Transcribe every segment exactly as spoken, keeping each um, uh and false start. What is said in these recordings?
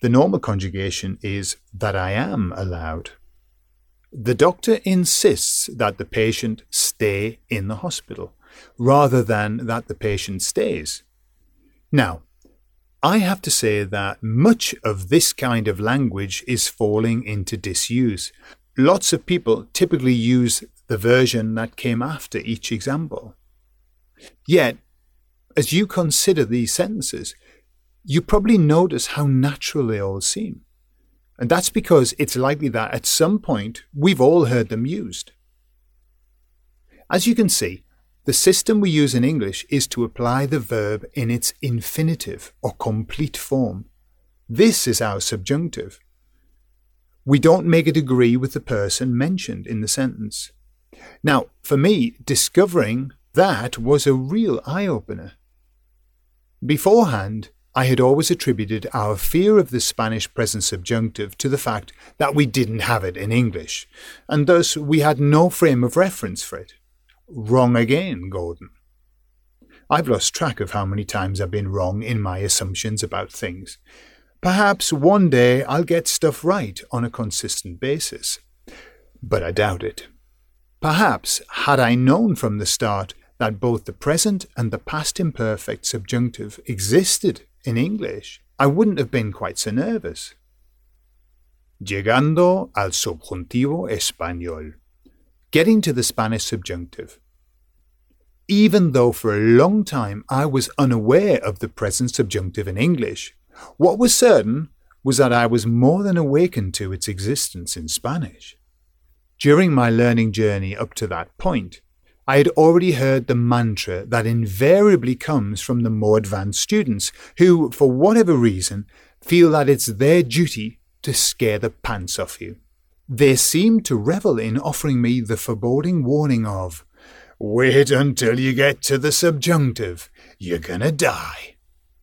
The normal conjugation is that I am allowed. The doctor insists that the patient stay in the hospital, rather than that the patient stays. Now, I have to say that much of this kind of language is falling into disuse. Lots of people typically use the version that came after each example. Yet, as you consider these sentences, you probably notice how natural they all seem. And that's because it's likely that at some point we've all heard them used. As you can see, the system we use in English is to apply the verb in its infinitive or complete form. This is our subjunctive. We don't make it agree with the person mentioned in the sentence. Now, for me, discovering that was a real eye-opener. Beforehand, I had always attributed our fear of the Spanish present subjunctive to the fact that we didn't have it in English, and thus we had no frame of reference for it. Wrong again, Gordon. I've lost track of how many times I've been wrong in my assumptions about things. Perhaps one day I'll get stuff right on a consistent basis. But I doubt it. Perhaps, had I known from the start that both the present and the past imperfect subjunctive existed in English, I wouldn't have been quite so nervous. Llegando al subjuntivo español. Getting to the Spanish subjunctive. Even though for a long time I was unaware of the present subjunctive in English, what was certain was that I was more than awakened to its existence in Spanish. During my learning journey up to that point, I had already heard the mantra that invariably comes from the more advanced students who, for whatever reason, feel that it's their duty to scare the pants off you. They seem to revel in offering me the foreboding warning of, "Wait until you get to the subjunctive. You're gonna die."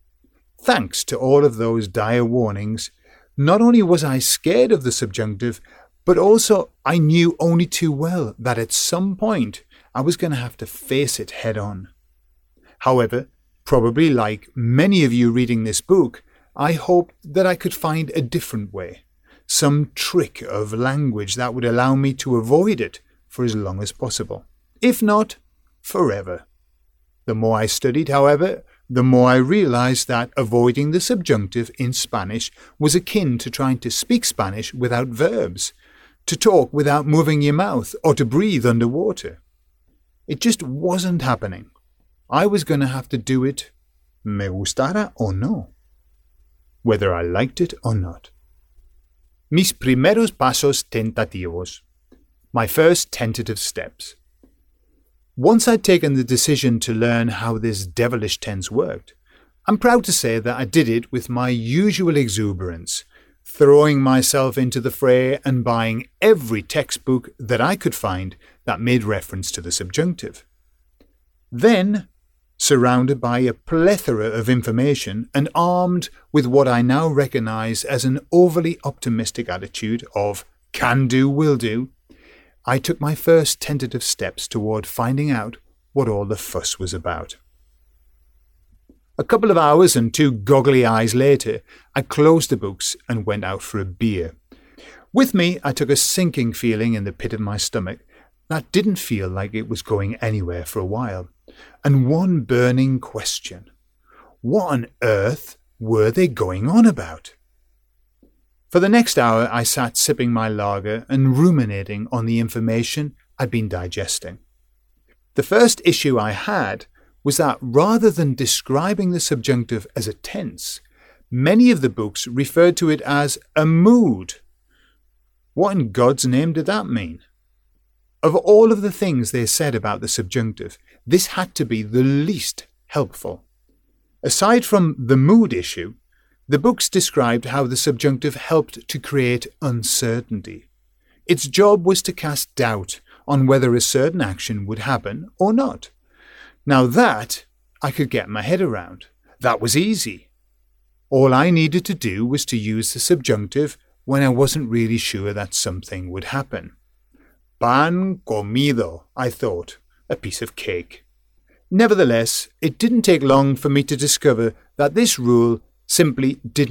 Thanks to all of those dire warnings, not only was I scared of the subjunctive, but also I knew only too well that at some point I was going to have to face it head on. However, probably like many of you reading this book, I hoped that I could find a different way, some trick of language that would allow me to avoid it for as long as possible. If not, forever. The more I studied, however, the more I realized that avoiding the subjunctive in Spanish was akin to trying to speak Spanish without verbs, to talk without moving your mouth, or to breathe underwater. It just wasn't happening. I was going to have to do it, me gustara o no, whether I liked it or not. Mis primeros pasos tentativos. My first tentative steps. Once I'd taken the decision to learn how this devilish tense worked, I'm proud to say that I did it with my usual exuberance, throwing myself into the fray and buying every textbook that I could find that made reference to the subjunctive. Then, surrounded by a plethora of information and armed with what I now recognize as an overly optimistic attitude of can do, will do, I took my first tentative steps toward finding out what all the fuss was about. A couple of hours and two goggly eyes later, I closed the books and went out for a beer. With me, I took a sinking feeling in the pit of my stomach that didn't feel like it was going anywhere for a while, and one burning question. What on earth were they going on about? For the next hour, I sat sipping my lager and ruminating on the information I'd been digesting. The first issue I had was that rather than describing the subjunctive as a tense, many of the books referred to it as a mood. What in God's name did that mean? Of all of the things they said about the subjunctive, this had to be the least helpful. Aside from the mood issue, the books described how the subjunctive helped to create uncertainty. Its job was to cast doubt on whether a certain action would happen or not. Now that I could get my head around. That was easy. All I needed to do was to use the subjunctive when I wasn't really sure that something would happen. Pan comido, I thought, a piece of cake. Nevertheless, it didn't take long for me to discover that this rule simply didn't